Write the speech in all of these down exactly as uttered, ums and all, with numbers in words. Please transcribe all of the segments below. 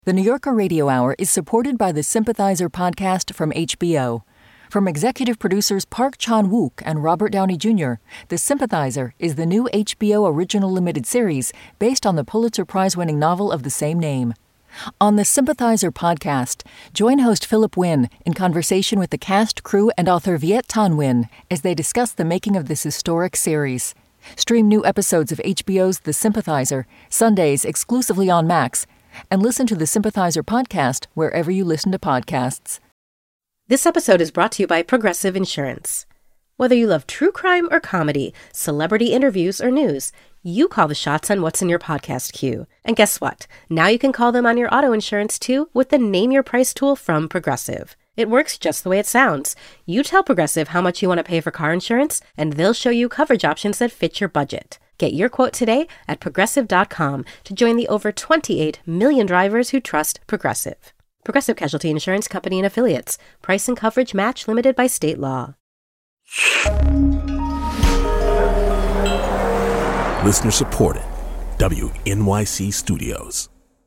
The New Yorker Radio Hour is supported by the Sympathizer podcast from H B O. From executive producers Park Chan-wook and Robert Downey Junior, The Sympathizer is the new H B O original limited series based on the Pulitzer Prize-winning novel of the same name. On the Sympathizer podcast, join host Philip Wynn in conversation with the cast, crew, and author Viet Thanh Nguyen as they discuss the making of this historic series. Stream new episodes of H B O's The Sympathizer, Sundays exclusively on Max, and listen to the Sympathizer podcast wherever you listen to podcasts. This episode is brought to you by Progressive Insurance. Whether you love true crime or comedy, celebrity interviews or news, you call the shots on what's in your podcast queue. And guess what? Now you can call them on your auto insurance too with the Name Your Price tool from Progressive. It works just the way it sounds. You tell Progressive how much you want to pay for car insurance, and they'll show you coverage options that fit your budget. Get your quote today at progressive dot com to join the over twenty-eight million drivers who trust Progressive. Progressive Casualty Insurance Company and Affiliates. Price and coverage match limited by state law. Listener supported. W N Y C Studios.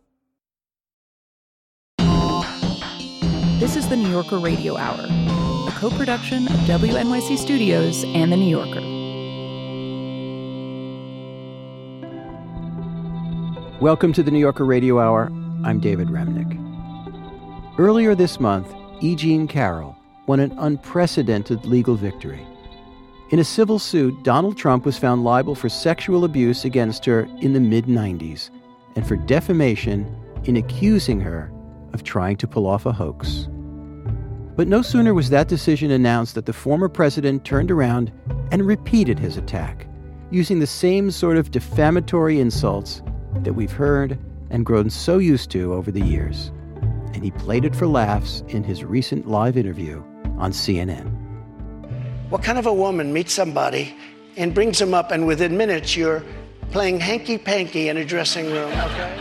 This is the New Yorker Radio Hour, a co-production of W N Y C Studios and The New Yorker. Welcome to the New Yorker Radio Hour. I'm David Remnick. Earlier this month, E. Jean Carroll won an unprecedented legal victory. In a civil suit, Donald Trump was found liable for sexual abuse against her in the mid nineties and for defamation in accusing her of trying to pull off a hoax. But no sooner was that decision announced that the former president turned around and repeated his attack, using the same sort of defamatory insults that we've heard and grown so used to over the years. And he played it for laughs in his recent live interview on C N N. What kind of a woman meets somebody and brings them up, and within minutes you're playing hanky-panky in a dressing room, okay?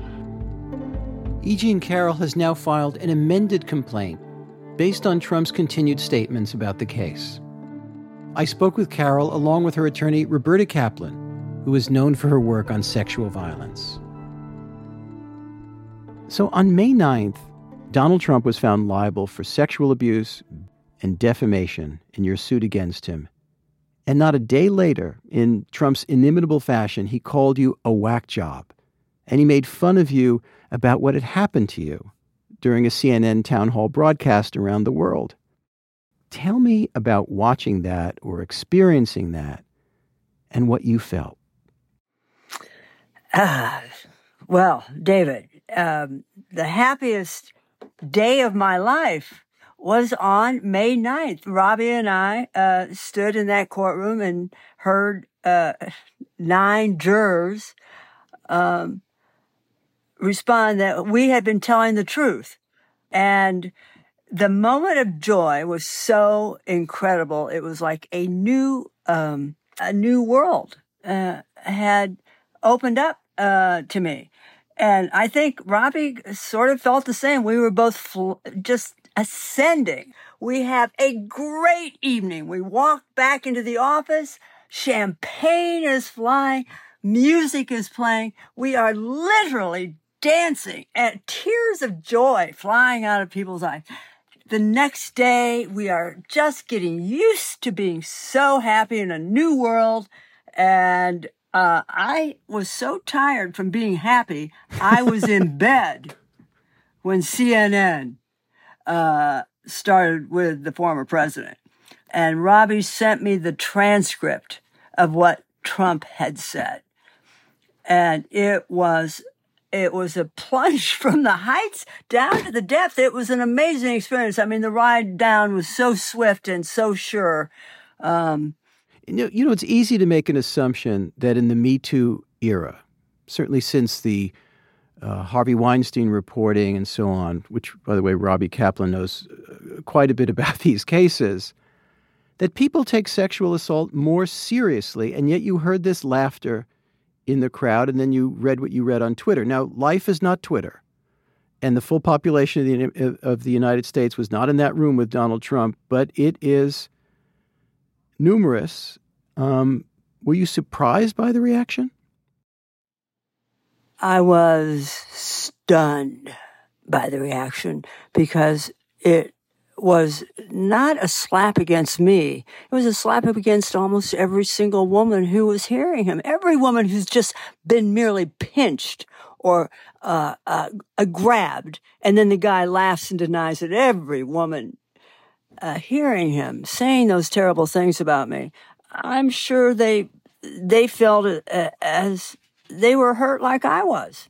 E. Jean Carroll has now filed an amended complaint based on Trump's continued statements about the case. I spoke with Carroll along with her attorney, Roberta Kaplan, who is known for her work on sexual violence. So on May ninth, Donald Trump was found liable for sexual abuse and defamation in your suit against him. And not a day later, in Trump's inimitable fashion, he called you a whack job. And he made fun of you about what had happened to you during a C N N town hall broadcast around the world. Tell me about watching that or experiencing that and what you felt. Uh, well, David, um, the happiest day of my life was on May ninth. Robbie and I uh, stood in that courtroom and heard uh, nine jurors um, respond that we had been telling the truth. And the moment of joy was so incredible. It was like a new, um, a new world uh, had opened up uh, to me. And I think Robbie sort of felt the same. We were both fl- just ascending. We have a great evening. We walked back into the office. Champagne is flying. Music is playing. We are literally dancing and tears of joy flying out of people's eyes. The next day, we are just getting used to being so happy in a new world. And uh, I was so tired from being happy, I was in bed when C N N uh, started with the former president. And Robbie sent me the transcript of what Trump had said. And it was It was a plunge from the heights down to the depth. It was an amazing experience. I mean, the ride down was so swift and so sure. Um, you know, you know, it's easy to make an assumption that in the Me Too era, certainly since the uh, Harvey Weinstein reporting and so on, which, by the way, Robbie Kaplan knows uh, quite a bit about these cases, that people take sexual assault more seriously, and yet you heard this laughter in the crowd, and then you read what you read on Twitter. Now, life is not Twitter, and the full population of the, of the United States was not in that room with Donald Trump, but it is numerous. Um, were you surprised by the reaction? I was stunned by the reaction because it was not a slap against me. It was a slap up against almost every single woman who was hearing him. Every woman who's just been merely pinched or uh, uh, uh, grabbed, and then the guy laughs and denies it. Every woman uh, hearing him saying those terrible things about me, I'm sure they they felt it uh, as they were hurt like I was.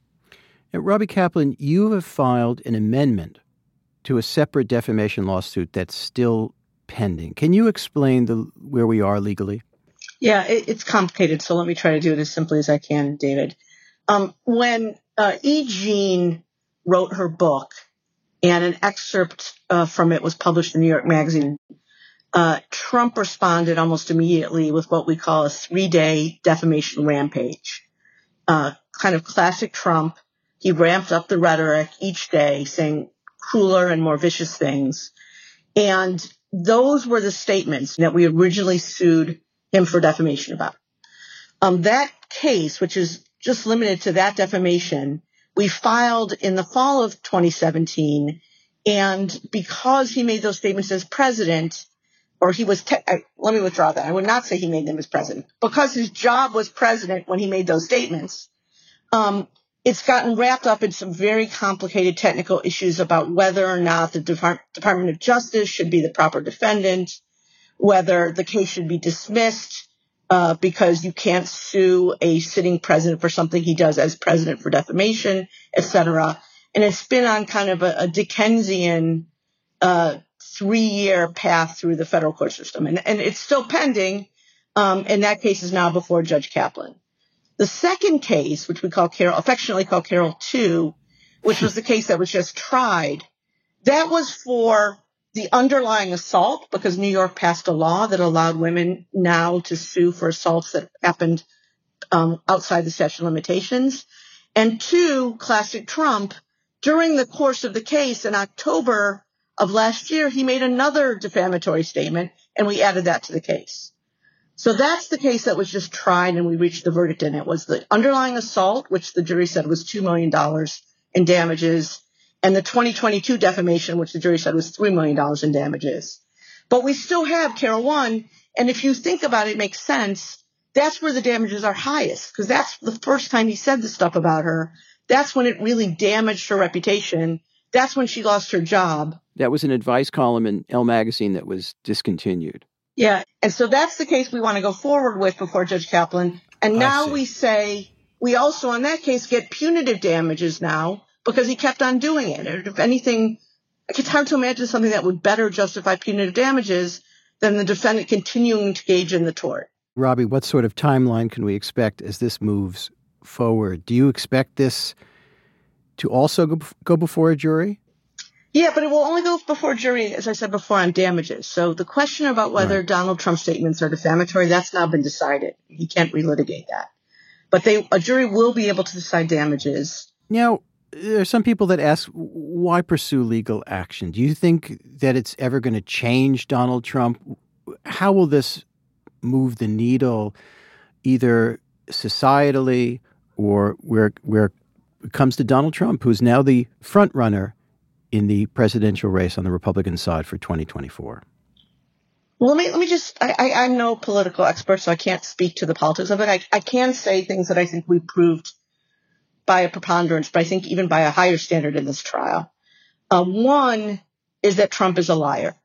Now, Robbie Kaplan, you have filed an amendment to a separate defamation lawsuit that's still pending. Can you explain the where we are legally? Yeah, it, it's complicated, so let me try to do it as simply as I can, David. Um, when uh, E. Jean wrote her book, and an excerpt uh, from it was published in New York Magazine, uh, Trump responded almost immediately with what we call a three-day defamation rampage. Uh, kind of classic Trump. He ramped up the rhetoric each day, saying crueler and more vicious things. And those were the statements that we originally sued him for defamation about. Um, that case, which is just limited to that defamation, we filed in the fall of twenty seventeen. And because he made those statements as president, or he was, te- I, let me withdraw that. I would not say he made them as president. Because his job was president when he made those statements, um, it's gotten wrapped up in some very complicated technical issues about whether or not the Depart- Department of Justice should be the proper defendant, whether the case should be dismissed uh, because you can't sue a sitting president for something he does as president for defamation, et cetera. And it's been on kind of a, a Dickensian uh, three-year path through the federal court system. And, and it's still pending, um, and that case is now before Judge Kaplan. The second case, which we call Carroll, affectionately call Carroll two, which was the case that was just tried, that was for the underlying assault, because New York passed a law that allowed women now to sue for assaults that happened um, outside the statute of limitations. And two, classic Trump, during the course of the case in October of last year, he made another defamatory statement, and we added that to the case. So that's the case that was just tried, and we reached the verdict in it. Was the underlying assault, which the jury said was two million dollars in damages, and the twenty twenty-two defamation, which the jury said was three million dollars in damages. But we still have Carroll one, and if you think about it, it makes sense. That's where the damages are highest, because that's the first time he said the stuff about her. That's when it really damaged her reputation. That's when she lost her job. That was an advice column in Elle magazine that was discontinued. Yeah, and so that's the case we want to go forward with before Judge Kaplan. And now we say we also, on that case, get punitive damages now because he kept on doing it. Or if anything, it's hard to imagine something that would better justify punitive damages than the defendant continuing to engage in the tort. Robbie, what sort of timeline can we expect as this moves forward? Do you expect this to also go, go before a jury? Yeah, but it will only go before a jury, as I said before, on damages. So the question about whether right. Donald Trump's statements are defamatory, that's now been decided. He can't relitigate that. But they, a jury will be able to decide damages. Now, there are some people that ask, why pursue legal action? Do you think that it's ever going to change Donald Trump? How will this move the needle, either societally or where, where it comes to Donald Trump, who's now the front runner in the presidential race on the Republican side for twenty twenty-four? Well, let me let me just, I, I, I'm no political expert, so I can't speak to the politics of it. I, I can say things that I think we proved by a preponderance, but I think even by a higher standard in this trial. Uh, one is that Trump is a liar.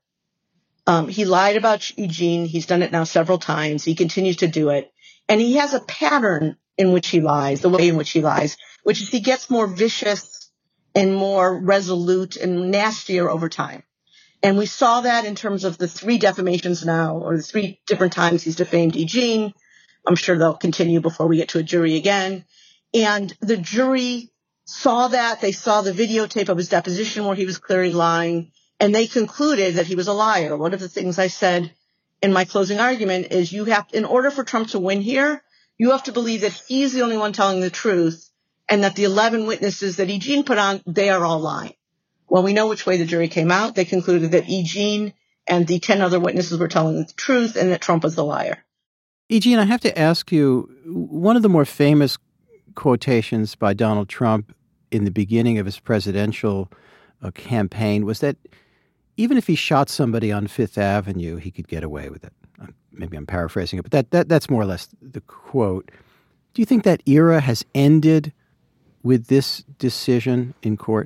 Um, he lied about Eugene. He's done it now several times. He continues to do it. And he has a pattern in which he lies, the way in which he lies, which is he gets more vicious and more resolute and nastier over time. And we saw that in terms of the three defamations now, or the three different times he's defamed Eugene. I'm sure they'll continue before we get to a jury again. And the jury saw that. They saw the videotape of his deposition where he was clearly lying, and they concluded that he was a liar. One of the things I said in my closing argument is you have, in order for Trump to win here, you have to believe that he's the only one telling the truth, and that the eleven witnesses that Eugene put on, they are all lying. Well, we know which way the jury came out. They concluded that Eugene and the ten other witnesses were telling the truth and that Trump was the liar. Eugene, I have to ask you, one of the more famous quotations by Donald Trump in the beginning of his presidential uh, campaign was that even if he shot somebody on Fifth Avenue, he could get away with it. Uh, maybe I'm paraphrasing it, but that, that that's more or less the quote. Do you think that era has ended with this decision in court?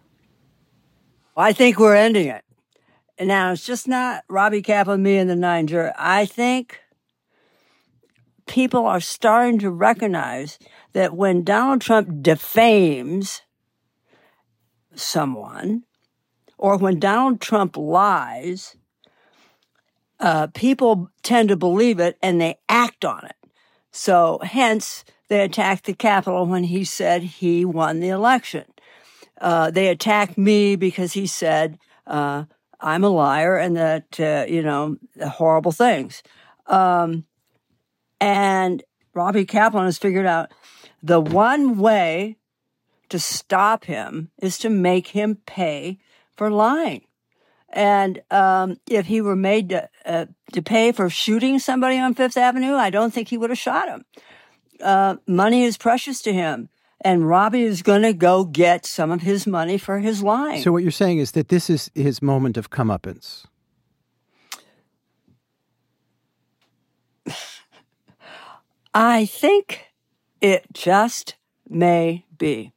I think we're ending it. And now, it's just not Robbie Kaplan, me, and the nine jury. I think people are starting to recognize that when Donald Trump defames someone, or when Donald Trump lies, uh, people tend to believe it and they act on it. So hence, they attacked the Capitol when he said he won the election. Uh, they attacked me because he said uh, I'm a liar and that, uh, you know, horrible things. Um, and Robbie Kaplan has figured out the one way to stop him is to make him pay for lying. And um, if he were made to, uh, to pay for shooting somebody on Fifth Avenue, I don't think he would have shot him. Uh, money is precious to him. And Robbie is going to go get some of his money for his lying. So what you're saying is that this is his moment of comeuppance. I think it just may be.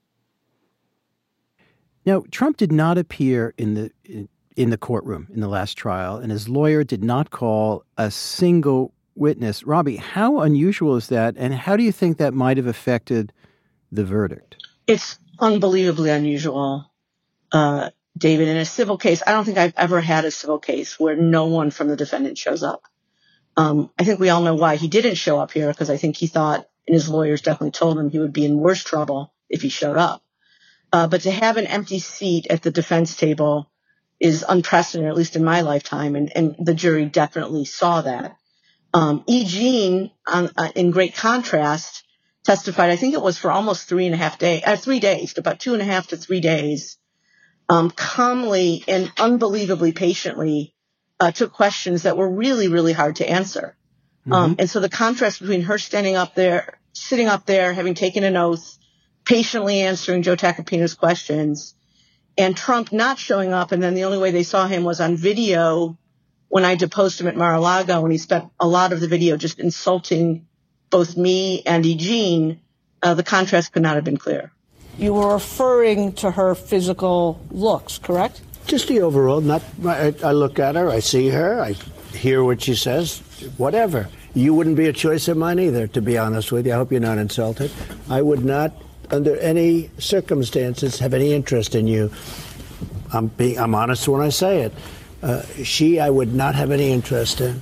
Now, Trump did not appear in the in, in the courtroom in the last trial, and his lawyer did not call a single witness. Robbie, how unusual is that, and how do you think that might have affected the verdict? It's unbelievably unusual, uh, David. In a civil case, I don't think I've ever had a civil case where no one from the defendant shows up. Um, I think we all know why he didn't show up here, because I think he thought, and his lawyers definitely told him, he would be in worse trouble if he showed up. Uh, but to have an empty seat at the defense table is unprecedented, at least in my lifetime, and, and the jury definitely saw that. Um, E. Jean, um, uh, in great contrast, testified, I think it was for almost three and a half days, uh, three days, about two and a half to three days, um, calmly and unbelievably patiently uh, took questions that were really, really hard to answer. Mm-hmm. Um, and so the contrast between her standing up there, sitting up there, having taken an oath, patiently answering Joe Tacopina's questions, and Trump not showing up, and then the only way they saw him was on video when I deposed him at Mar-a-Lago, and he spent a lot of the video just insulting both me and E. Jean, uh, the contrast could not have been clearer. You were referring to her physical looks, correct? Just the overall. Not. I, I look at her, I see her, I hear what she says, whatever. You wouldn't be a choice of mine either, to be honest with you. I hope you're not insulted. I would not, under any circumstances, have any interest in you. I'm being. I'm honest when I say it. Uh, she, I would not have any interest in.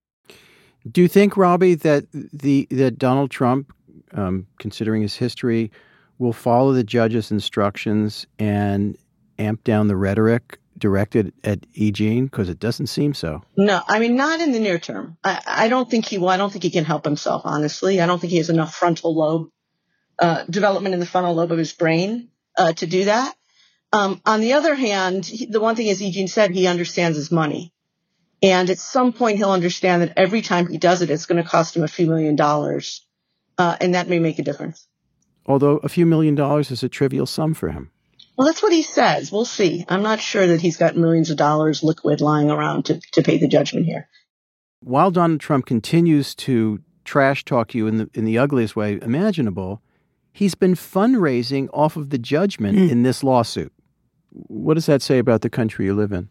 Do you think, Robbie, that the that Donald Trump, um, considering his history, will follow the judge's instructions and amp down the rhetoric directed at E. Jean? Because it doesn't seem so. No, I mean, not in the near term. I, I don't think he will. I don't think he can help himself, honestly. I don't think he has enough frontal lobe uh, development in the frontal lobe of his brain uh, to do that. Um, on the other hand, he, the one thing, as E. Jean said, he understands his money. And at some point, he'll understand that every time he does it, it's going to cost him a few million dollars. Uh, and that may make a difference. Although a few million dollars is a trivial sum for him. Well, that's what he says. We'll see. I'm not sure that he's got millions of dollars liquid lying around to, to pay the judgment here. While Donald Trump continues to trash talk you in the in the ugliest way imaginable, he's been fundraising off of the judgment mm. in this lawsuit. What does that say about the country you live in?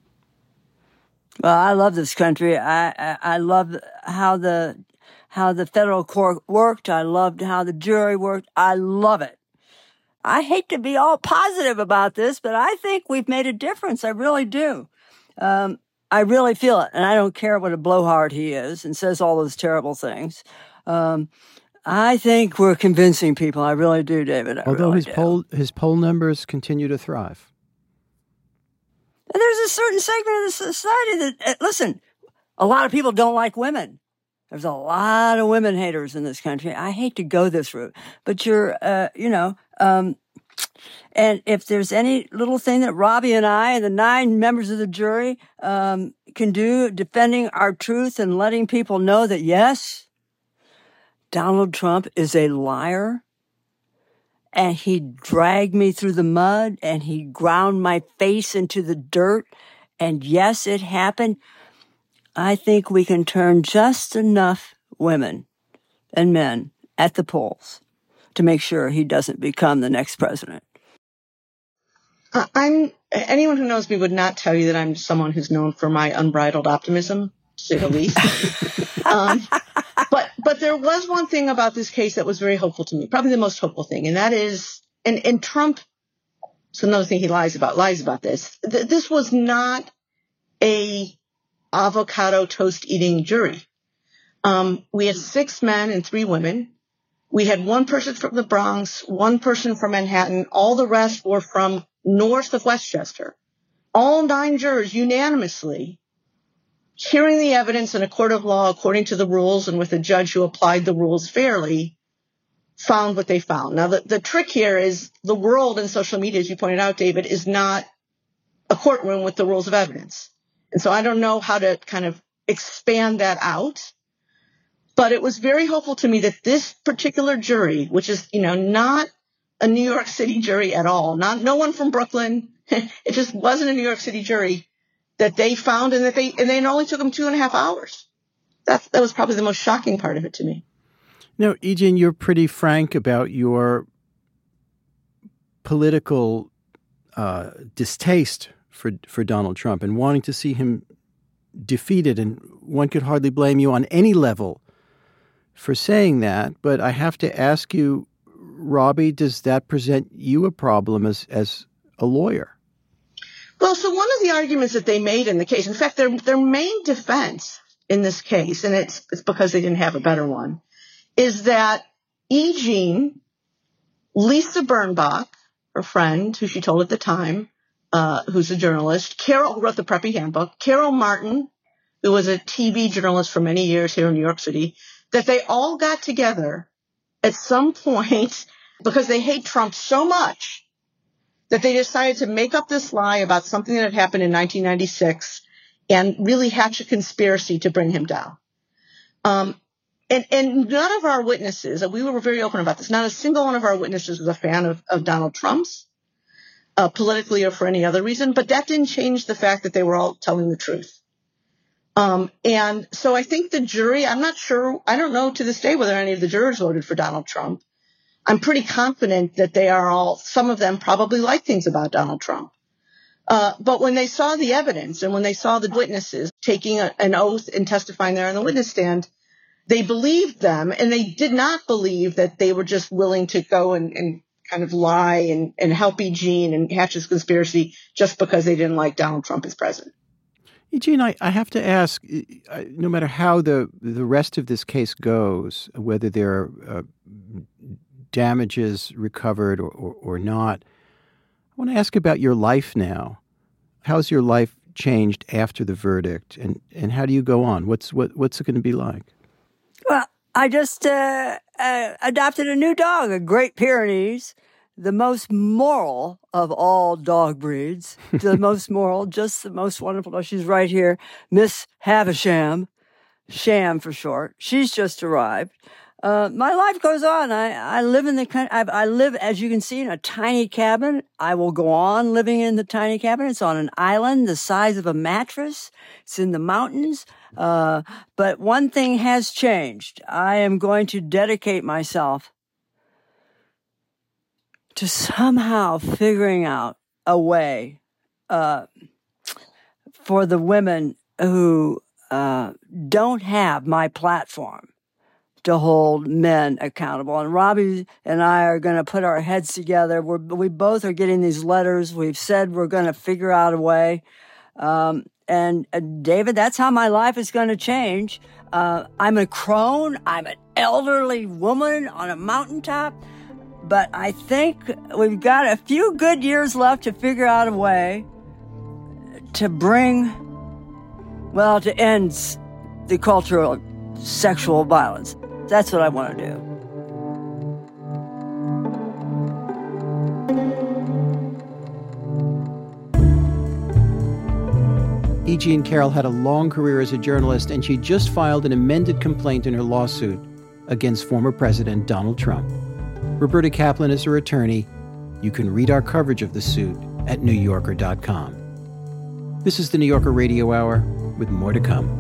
Well, I love this country. I, I I love how the how the federal court worked. I loved how the jury worked. I love it. I hate to be all positive about this, but I think we've made a difference. I really do. Um, I really feel it, and I don't care what a blowhard he is and says all those terrible things. Um, I think we're convincing people. I really do, David. I Although really his do. poll his poll numbers continue to thrive. And there's a certain segment of the society that, uh, listen, a lot of people don't like women. There's a lot of women haters in this country. I hate to go this route, but you're, uh, you know, um, and if there's any little thing that Robbie and I and the nine members of the jury um, can do defending our truth and letting people know that, yes, Donald Trump is a liar and he dragged me through the mud, and he ground my face into the dirt. And yes, it happened. I think we can turn just enough women and men at the polls to make sure he doesn't become the next president. Uh, I'm anyone who knows me would not tell you that I'm someone who's known for my unbridled optimism, to say the least. um, but but there was one thing about this case that was very hopeful to me, probably the most hopeful thing, and that is, and, and Trump, it's another thing he lies about, lies about this. Th- this was not a avocado toast eating jury. Um, we had six men and three women. We had one person from the Bronx, one person from Manhattan. All the rest were from north of Westchester. All nine jurors unanimously, hearing the evidence in a court of law according to the rules and with a judge who applied the rules fairly, found what they found. Now, the, the trick here is the world and social media, as you pointed out, David, is not a courtroom with the rules of evidence. And so I don't know how to kind of expand that out. But it was very hopeful to me that this particular jury, which is, you know, not a New York City jury at all, not no one from Brooklyn, it just wasn't a New York City jury, that they found, and that they and they only took them two and a half hours. That that was probably the most shocking part of it to me. Now, E. Jean, you're pretty frank about your political uh, distaste for for Donald Trump and wanting to see him defeated, and one could hardly blame you on any level for saying that. But I have to ask you, Robbie, does that present you a problem as as a lawyer? Well, so one of the arguments that they made in the case, in fact, their their main defense in this case, and it's it's because they didn't have a better one, is that E. Jean, Lisa Birnbach, her friend, who she told at the time, uh, who's a journalist, Carol, who wrote the Preppy Handbook, Carol Martin, who was a T V journalist for many years here in New York City, that they all got together at some point because they hate Trump so much that they decided to make up this lie about something that had happened in nineteen ninety-six and really hatch a conspiracy to bring him down. Um, and, and none of our witnesses, and we were very open about this, not a single one of our witnesses was a fan of, of Donald Trump's, uh, politically or for any other reason, but that didn't change the fact that they were all telling the truth. Um, and so I think the jury, I'm not sure, I don't know to this day whether any of the jurors voted for Donald Trump. I'm pretty confident that they are all, some of them probably like things about Donald Trump. Uh, but when they saw the evidence and when they saw the witnesses taking a, an oath and testifying there on the witness stand, they believed them, and they did not believe that they were just willing to go and, and kind of lie and, and help E. Jean and hatch this conspiracy just because they didn't like Donald Trump as president. Eugene, I, I have to ask, no matter how the, the rest of this case goes, whether there are uh, damages recovered or, or, or not, I want to ask about your life now. How's your life changed after the verdict, and, and how do you go on? What's what what's it going to be like? Well, I just uh, uh, adopted a new dog, a Great Pyrenees, the most moral of all dog breeds, the most moral, just the most wonderful. Oh, she's right here, Miss Havisham, Sham for short. She's just arrived. Uh, my life goes on. I, I live in the country. I, I live, as you can see, in a tiny cabin. I will go on living in the tiny cabin. It's on an island the size of a mattress. It's in the mountains. Uh, but one thing has changed. I am going to dedicate myself to somehow figuring out a way uh, for the women who uh, don't have my platform to hold men accountable. And Robbie and I are going to put our heads together. We're, we both are getting these letters. We've said we're going to figure out a way. Um, and uh, David, that's how my life is going to change. Uh, I'm a crone. I'm an elderly woman on a mountaintop. But I think we've got a few good years left to figure out a way to bring, well, to end the culture of sexual violence. That's what I want to do. E. Jean Carroll had a long career as a journalist, and she just filed an amended complaint in her lawsuit against former President Donald Trump. Roberta Kaplan is her attorney. You can read our coverage of the suit at new yorker dot com. This is the New Yorker Radio Hour, with more to come.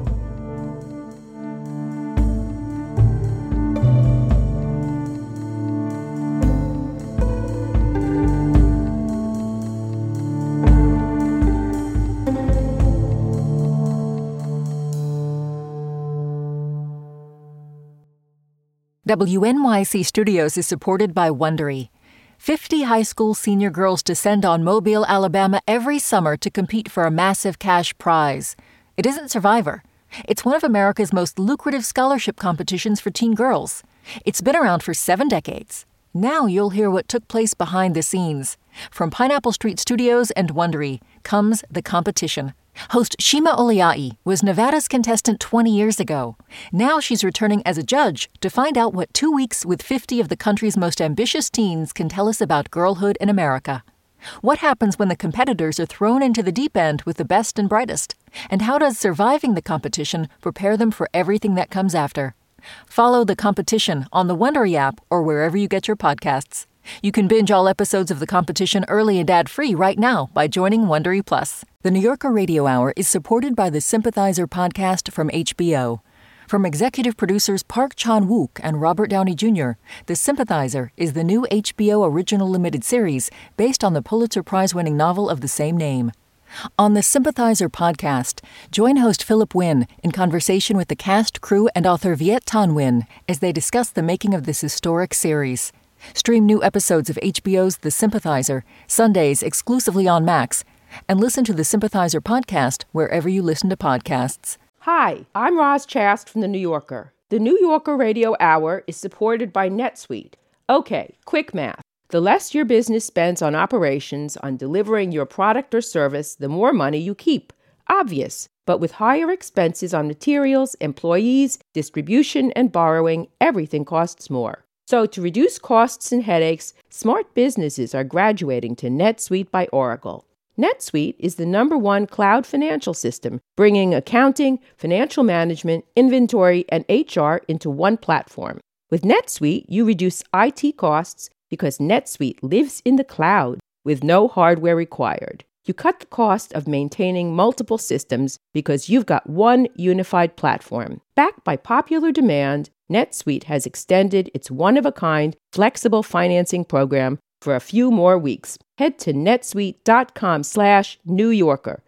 W N Y C Studios is supported by Wondery. fifty high school senior girls descend on Mobile, Alabama every summer to compete for a massive cash prize. It isn't Survivor. It's one of America's most lucrative scholarship competitions for teen girls. It's been around for seven decades. Now you'll hear what took place behind the scenes. From Pineapple Street Studios and Wondery comes The Competition. Host Shima Oliai was Nevada's contestant twenty years ago. Now she's returning as a judge to find out what two weeks with fifty of the country's most ambitious teens can tell us about girlhood in America. What happens when the competitors are thrown into the deep end with the best and brightest? And how does surviving the competition prepare them for everything that comes after? Follow The Competition on the Wondery app or wherever you get your podcasts. You can binge all episodes of The Competition early and ad-free right now by joining Wondery Plus. The New Yorker Radio Hour is supported by the Sympathizer podcast from H B O. From executive producers Park Chan-wook and Robert Downey Junior, The Sympathizer is the new H B O original limited series based on the Pulitzer Prize-winning novel of the same name. On the Sympathizer podcast, join host Philip Wynn in conversation with the cast, crew, and author Viet Thanh Nguyen as they discuss the making of this historic series. Stream new episodes of H B O's The Sympathizer, Sundays exclusively on Max, and listen to the Sympathizer podcast wherever you listen to podcasts. Hi, I'm Roz Chast from The New Yorker. The New Yorker Radio Hour is supported by NetSuite. Okay, quick math. The less your business spends on operations, on delivering your product or service, the more money you keep. Obvious. But with higher expenses on materials, employees, distribution, and borrowing, everything costs more. So to reduce costs and headaches, smart businesses are graduating to NetSuite by Oracle. NetSuite is the number one cloud financial system, bringing accounting, financial management, inventory, and H R into one platform. With NetSuite, you reduce I T costs because NetSuite lives in the cloud with no hardware required. You cut the cost of maintaining multiple systems because you've got one unified platform. Backed by popular demand, NetSuite has extended its one-of-a-kind flexible financing program for a few more weeks. Head to netsuite.com slash New Yorker.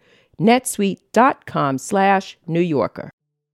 netsuite.com slash New Yorker.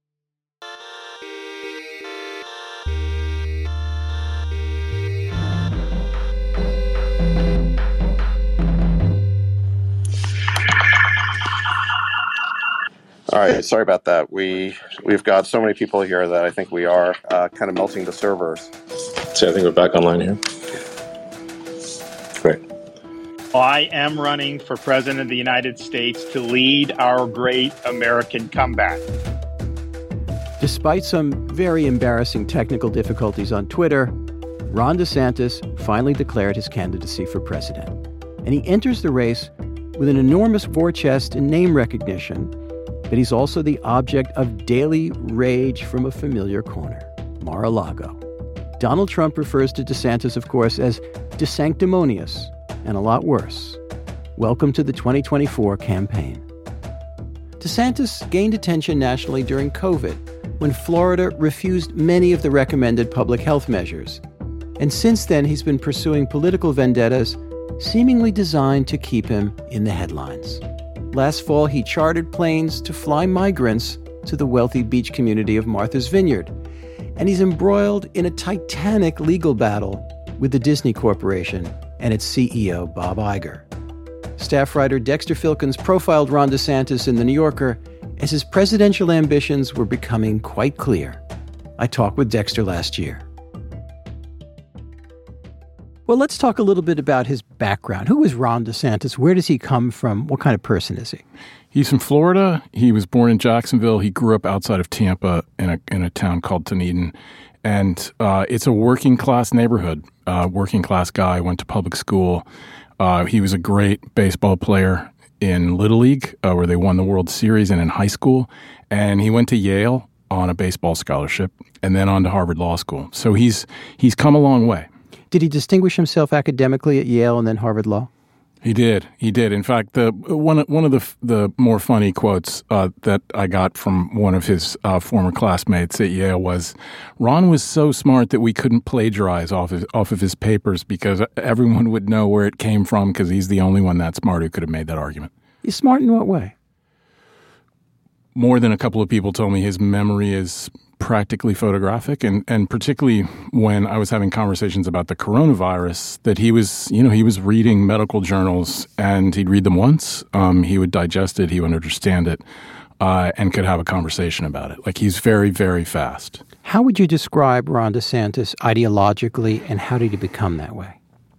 All right, sorry about that. We, we've got so many people here that I think we are uh, kind of melting the servers. So I think we're back online here. Great. Well, I am running for President of the United States to lead our great American comeback. Despite some very embarrassing technical difficulties on Twitter, Ron DeSantis finally declared his candidacy for president. And he enters the race with an enormous war chest and name recognition, but he's also the object of daily rage from a familiar corner, Mar-a-Lago. Donald Trump refers to DeSantis, of course, as DeSanctimonious, and a lot worse. Welcome to the twenty twenty-four campaign. DeSantis gained attention nationally during COVID, when Florida refused many of the recommended public health measures. And since then, he's been pursuing political vendettas seemingly designed to keep him in the headlines. Last fall, he chartered planes to fly migrants to the wealthy beach community of Martha's Vineyard. And he's embroiled in a titanic legal battle with the Disney Corporation and its C E O, Bob Iger. Staff writer Dexter Filkins profiled Ron DeSantis in The New Yorker as his presidential ambitions were becoming quite clear. I talked with Dexter last year. Well, let's talk a little bit about his background. Who is Ron DeSantis? Where does he come from? What kind of person is he? He's from Florida. He was born in Jacksonville. He grew up outside of Tampa in a in a town called Dunedin. And uh, it's a working class neighborhood. Uh, working class guy, went to public school. Uh, he was a great baseball player in Little League, uh, where they won the World Series, and in high school. And he went to Yale on a baseball scholarship and then on to Harvard Law School. So he's he's come a long way. Did he distinguish himself academically at Yale and then Harvard Law? He did. He did. In fact, the one one of the the more funny quotes uh, that I got from one of his uh, former classmates at Yale was, "Ron was so smart that we couldn't plagiarize off of, off of his papers because everyone would know where it came from because he's the only one that smart who could have made that argument." He's smart in what way? More than a couple of people told me his memory is practically photographic, and, and particularly when I was having conversations about the coronavirus, that he was, you know, he was reading medical journals and he'd read them once, um, he would digest it, he would understand it, uh, and could have a conversation about it. Like, he's very, very fast. How would you describe Ron DeSantis ideologically, and how did he become that way?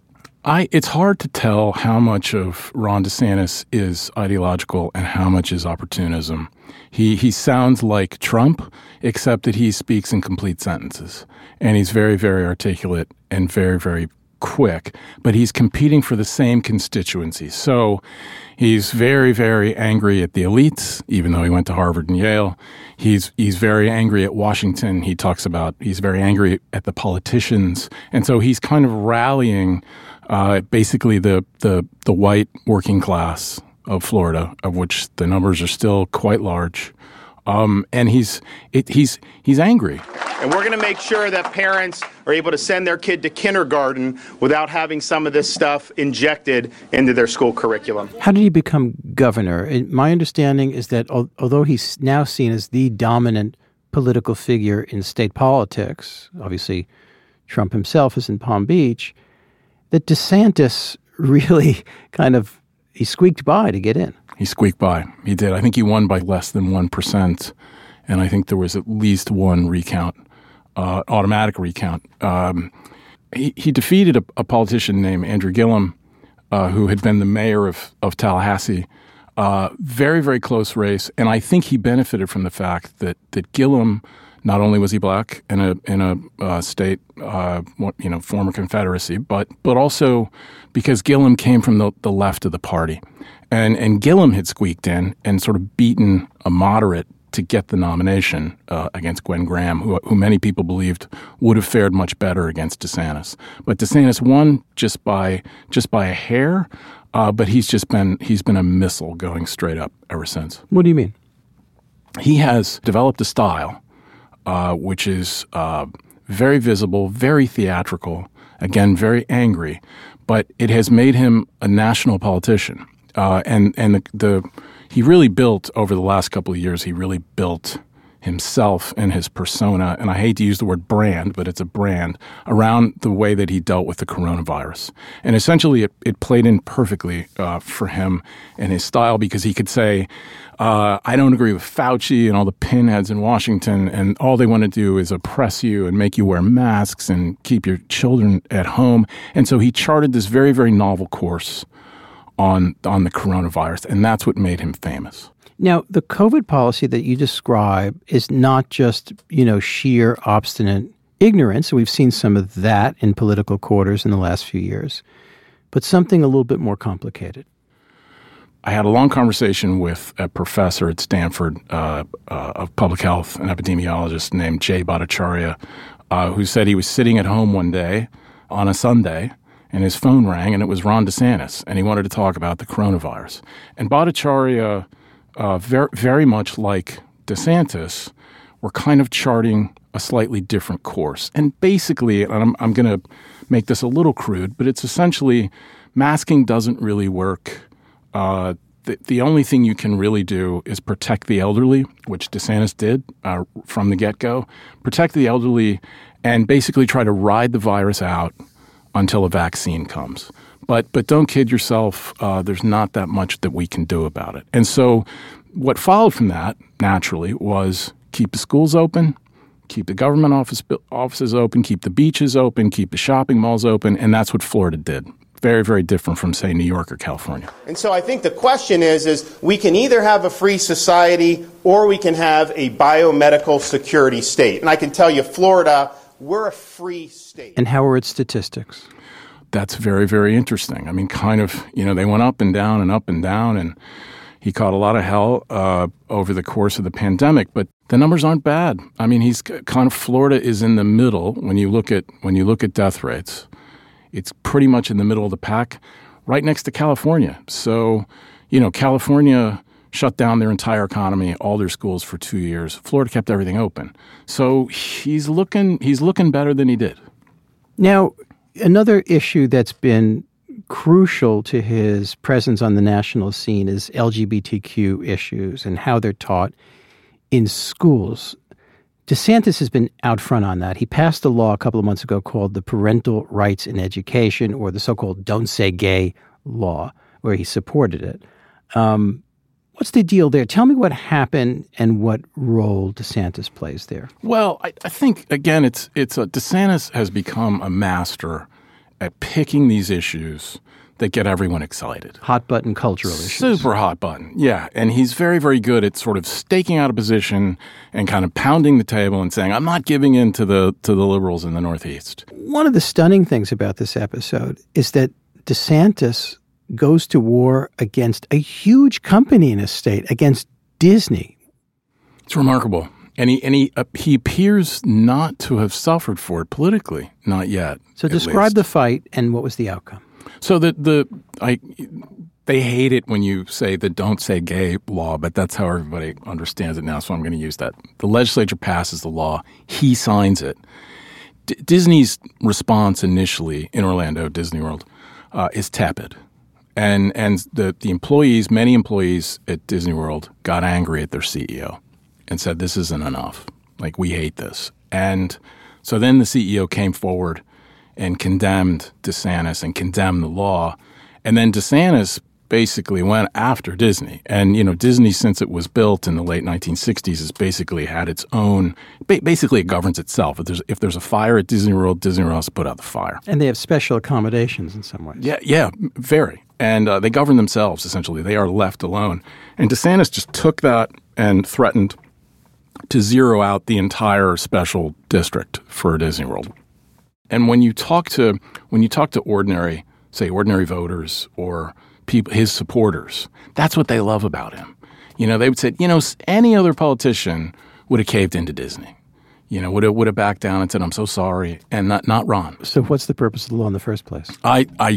I, it's hard to tell how much of Ron DeSantis is ideological and how much is opportunism. He he sounds like Trump, except that he speaks in complete sentences. And he's very, very articulate and very, very quick. But he's competing for the same constituencies. So he's very, very angry at the elites, even though he went to Harvard and Yale. He's he's very angry at Washington. He talks about he's very angry at the politicians. And so he's kind of rallying uh, basically the, the the white working class of Florida, of which the numbers are still quite large. Um, and he's it, he's he's angry. And we're going to make sure that parents are able to send their kid to kindergarten without having some of this stuff injected into their school curriculum. How did he become governor? My understanding is that although he's now seen as the dominant political figure in state politics, obviously Trump himself is in Palm Beach, that DeSantis really kind of he squeaked by to get in. He squeaked by. He did. I think he won by less than one percent. And I think there was at least one recount, uh, automatic recount. Um, he, he defeated a, a politician named Andrew Gillum, uh, who had been the mayor of, of Tallahassee. Uh, very, very close race. And I think he benefited from the fact that, that Gillum, not only was he black in a in a uh, state, uh, you know, former Confederacy, but but also because Gillum came from the, the left of the party. And and Gillum had squeaked in and sort of beaten a moderate to get the nomination uh, against Gwen Graham, who, who many people believed would have fared much better against DeSantis. But DeSantis won just by just by a hair, uh, but he's just been he's been a missile going straight up ever since. What do you mean? He has developed a style Uh, which is uh, very visible, very theatrical, again, very angry, but it has made him a national politician. Uh, and and the, the he really built, over the last couple of years, he really built himself and his persona, and I hate to use the word brand, but it's a brand, around the way that he dealt with the coronavirus. And essentially it, it played in perfectly uh, for him and his style, because he could say, uh, I don't agree with Fauci and all the pinheads in Washington, and all they want to do is oppress you and make you wear masks and keep your children at home. And so he charted this very, very novel course on on the coronavirus, and that's what made him famous. Now, the COVID policy that you describe is not just, you know, sheer obstinate ignorance. We've seen some of that in political quarters in the last few years, but something a little bit more complicated. I had a long conversation with a professor at Stanford uh, uh, of public health, an epidemiologist named Jay Bhattacharya, uh, who said he was sitting at home one day on a Sunday, and his phone rang, and it was Ron DeSantis, and he wanted to talk about the coronavirus. And Bhattacharya, Uh, very, very much like DeSantis, were kind of charting a slightly different course. And basically, and I'm, I'm going to make this a little crude, but it's essentially masking doesn't really work. Uh, the, the only thing you can really do is protect the elderly, which DeSantis did uh, from the get-go. Protect the elderly and basically try to ride the virus out until a vaccine comes. But but don't kid yourself. Uh, there's not that much that we can do about it. And so what followed from that, naturally, was keep the schools open, keep the government office offices open, keep the beaches open, keep the shopping malls open. And that's what Florida did. Very, very different from, say, New York or California. And so I think the question is, is we can either have a free society or we can have a biomedical security state. And I can tell you, Florida, we're a free state. And how are its statistics? That's very, very interesting. I mean, kind of, you know, they went up and down and up and down, and he caught a lot of hell uh, over the course of the pandemic, but the numbers aren't bad. I mean, he's kind of, Florida is in the middle when you look at when you look at death rates. It's pretty much in the middle of the pack, right next to California. So, you know, California shut down their entire economy, all their schools for two years. Florida kept everything open. So he's looking he's looking better than he did. Now, another issue that's been crucial to his presence on the national scene is L G B T Q issues and how they're taught in schools. DeSantis has been out front on that. He passed a law a couple of months ago called the Parental Rights in Education, or the so-called Don't Say Gay law, where he supported it. Um, what's the deal there? Tell me what happened and what role DeSantis plays there. Well, I, I think, again, it's it's a, DeSantis has become a master at picking these issues that get everyone excited. Hot button cultural issues. Super hot button, yeah. And he's very, very good at sort of staking out a position and kind of pounding the table and saying, I'm not giving in to the to the liberals in the Northeast. One of the stunning things about this episode is that DeSantis goes to war against a huge company in his state, against Disney. It's remarkable. And he and he, uh, he appears not to have suffered for it politically, not yet. So describe the fight and what was the outcome. So the the I they hate it when you say the Don't Say Gay law, but that's how everybody understands it now. So I'm going to use that. The legislature passes the law. He signs it. D- Disney's response initially in Orlando, Disney World, uh, is tepid. And and the, the employees, many employees at Disney World got angry at their C E O and said, this isn't enough. Like, we hate this. And so then the C E O came forward and condemned DeSantis and condemned the law. And then DeSantis basically went after Disney. And, you know, Disney, since it was built in the late nineteen sixties, has basically had its own – basically it governs itself. If there's if there's a fire at Disney World, Disney World has to put out the fire. And they have special accommodations in some ways. Yeah, yeah, very. And uh, they govern themselves, essentially. They are left alone. And DeSantis just took that and threatened to zero out the entire special district for Disney World. And when you talk to when you talk to ordinary, say, ordinary voters or people, his supporters, that's what they love about him. You know, they would say, you know, any other politician would have caved into Disney. You know, would have would have backed down and said, I'm so sorry, and not not Ron. So what's the purpose of the law in the first place? I I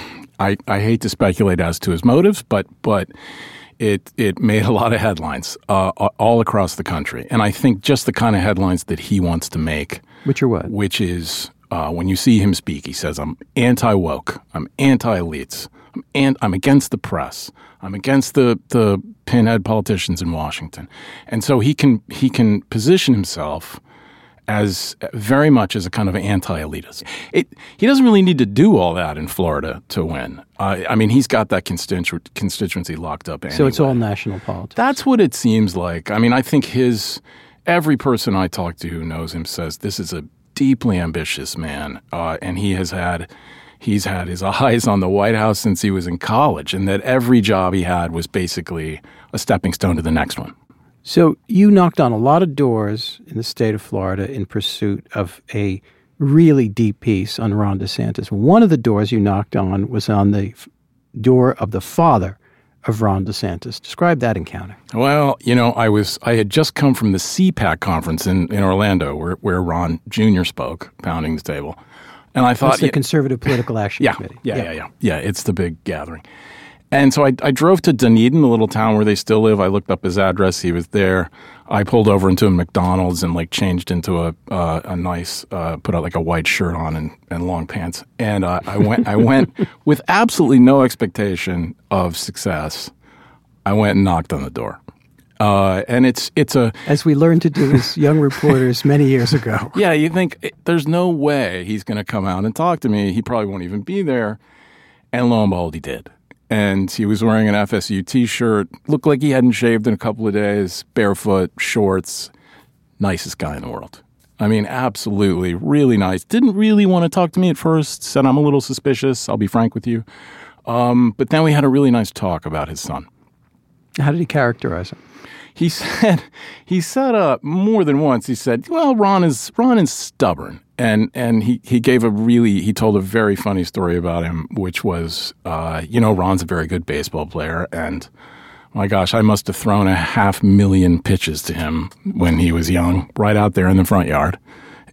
I, I hate to speculate as to his motives, but but it it made a lot of headlines uh, all across the country, and I think just the kind of headlines that he wants to make. Which are what? Which is. Uh, when you see him speak, he says, I'm anti-woke, I'm anti-elites, I'm, an- I'm against the press, I'm against the, the pinhead politicians in Washington. And so he can he can position himself as very much as a kind of anti-elitist. It, he doesn't really need to do all that in Florida to win. Uh, I mean, he's got that constitu- constituency locked up anyway. So it's all national politics. That's what it seems like. I mean, I think his every person I talk to who knows him says this is a deeply ambitious man, uh, and he has had he's had his eyes on the White House since he was in college, and that every job he had was basically a stepping stone to the next one. So you knocked on a lot of doors in the state of Florida in pursuit of a really deep piece on Ron DeSantis. One of the doors you knocked on was on the f- door of the father of Ron DeSantis. Describe that encounter. Well, you know, I was I had just come from the C PAC conference in, in Orlando where, where Ron Junior spoke, pounding the table. And I thought... That's the yeah, Conservative Political Action yeah, Committee. Yeah, yeah, yeah, yeah. Yeah, it's the big gathering. And so I, I drove to Dunedin, the little town where they still live. I looked up his address. He was there. I pulled over into a McDonald's and like changed into a uh, a nice, uh, put out like a white shirt on and, and long pants. And uh, I went I went with absolutely no expectation of success. I went and knocked on the door. Uh, and it's it's a... As we learned to do as young reporters many years ago. Yeah, you think there's no way he's going to come out and talk to me. He probably won't even be there. And lo and behold, he did. And he was wearing an F S U T-shirt, looked like he hadn't shaved in a couple of days, barefoot, shorts, nicest guy in the world. I mean, absolutely, really nice. Didn't really want to talk to me at first, said I'm a little suspicious, I'll be frank with you. Um, but then we had a really nice talk about his son. How did he characterize him? He said, he said uh, more than once, he said, well, Ron is Ron is stubborn. And and he, he gave a really, he told a very funny story about him, which was, uh, you know, Ron's a very good baseball player. And my gosh, I must have thrown a half million pitches to him when he was young, right out there in the front yard.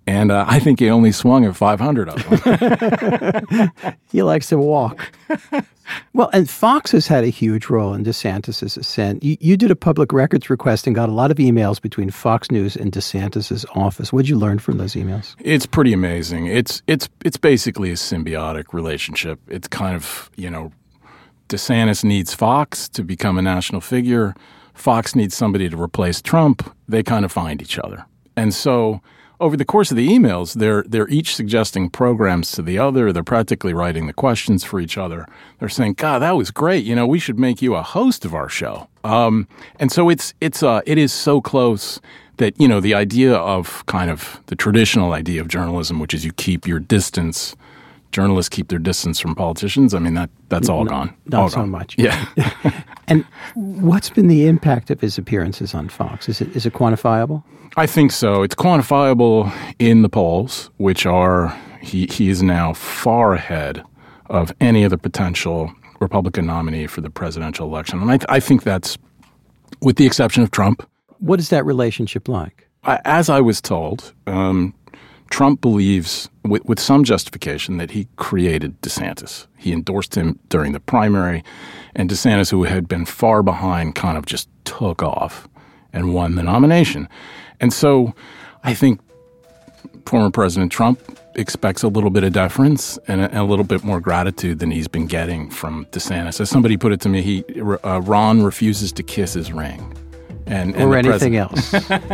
And uh, I think he only swung at five hundred of them. He likes to walk. Well, and Fox has had a huge role in DeSantis' ascent. You, you did a public records request and got a lot of emails between Fox News and DeSantis' office. What did you learn from those emails? It's pretty amazing. It's it's it's basically a symbiotic relationship. It's kind of, you know, DeSantis needs Fox to become a national figure. Fox needs somebody to replace Trump. They kind of find each other. And so over the course of the emails, they're they're each suggesting programs to the other. They're practically writing the questions for each other. They're saying, "God, that was great. You know, we should make you a host of our show." Um, and so it's it's uh, it is so close that, you know, the idea of kind of the traditional idea of journalism, which is you keep your distance. Journalists keep their distance from politicians. I mean, that that's all no, gone. Not all so gone. much. Yeah. And what's been the impact of his appearances on Fox? Is it is it quantifiable? I think so. It's quantifiable in the polls, which are he, he is now far ahead of any other potential Republican nominee for the presidential election. And I, I think that's, with the exception of Trump. What is that relationship like? I, as I was told, um, Trump believes, with, with some justification, that he created DeSantis. He endorsed him during the primary, and DeSantis, who had been far behind, kind of just took off and won the nomination. And so I think former President Trump expects a little bit of deference and a, a little bit more gratitude than he's been getting from DeSantis. As somebody put it to me, he uh, Ron refuses to kiss his ring. And, and or anything else.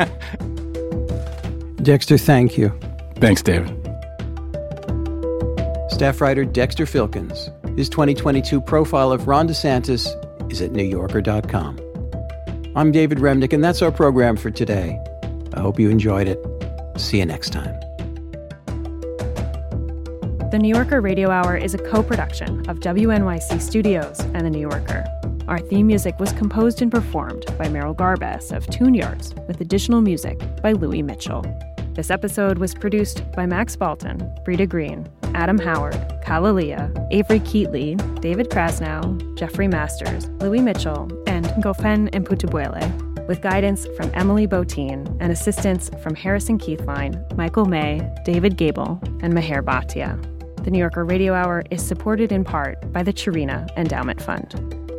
Dexter, thank you. Thanks, David. Staff writer Dexter Filkins. His twenty twenty-two profile of Ron DeSantis is at new yorker dot com. I'm David Remnick, and that's our program for today. I hope you enjoyed it. See you next time. The New Yorker Radio Hour is a co-production of W N Y C Studios and The New Yorker. Our theme music was composed and performed by Meryl Garbess of Tune Yards, with additional music by Louis Mitchell. This episode was produced by Max Balton, Brita Green, Adam Howard, Kalalia, Avery Keatley, David Krasnow, Jeffrey Masters, Louis Mitchell, and Gofen Mputubuele, with guidance from Emily Botine and assistance from Harrison Keithline, Michael May, David Gable, and Meher Bhatia. The New Yorker Radio Hour is supported in part by the Chirina Endowment Fund.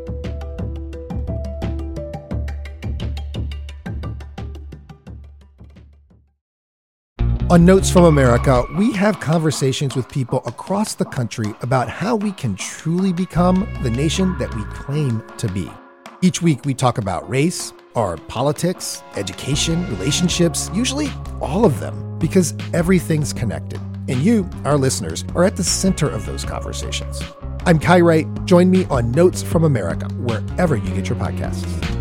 On Notes from America, we have conversations with people across the country about how we can truly become the nation that we claim to be. Each week, we talk about race, our politics, education, relationships, usually all of them, because everything's connected. And you, our listeners, are at the center of those conversations. I'm Kai Wright. Join me on Notes from America, wherever you get your podcasts.